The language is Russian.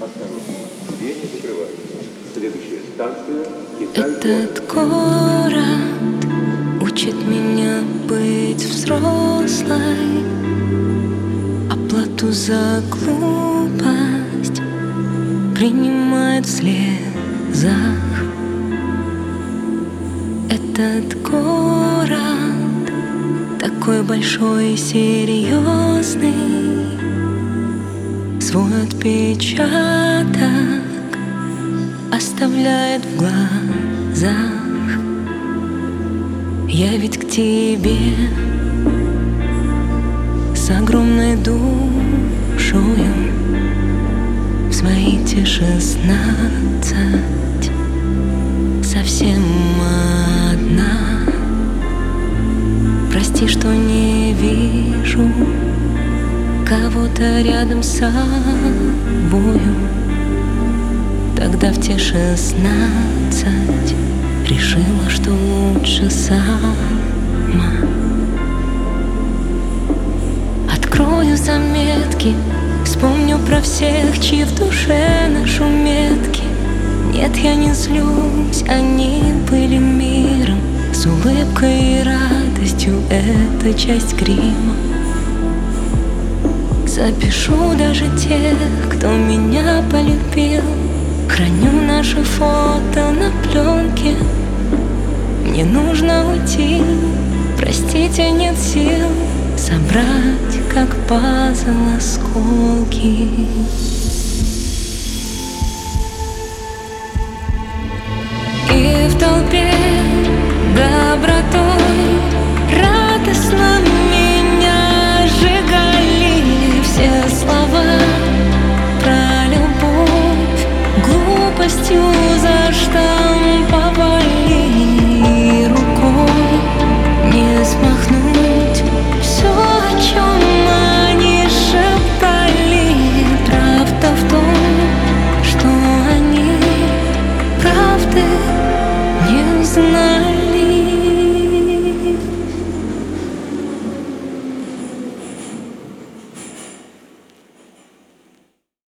Двери закрываются. Следующая станция Китай. Этот город учит меня быть взрослой, оплату за глупость принимает в слезах. Этот город такой большой и серьезный, свой отпечаток оставляет в глазах. Я ведь к тебе с огромной душою в свои те 16 совсем одна. Прости, что не вижу кого-то рядом с собою. Тогда в те 16 решила, что лучше сама. Открою заметки, вспомню про всех, чьи в душе наши метки. Нет, я не злюсь, они были миром, с улыбкой и радостью, это часть грима. Запишу даже тех, кто меня полюбил, храню наши фото на пленке. Мне нужно уйти, простите, нет сил собрать, как пазл, осколки.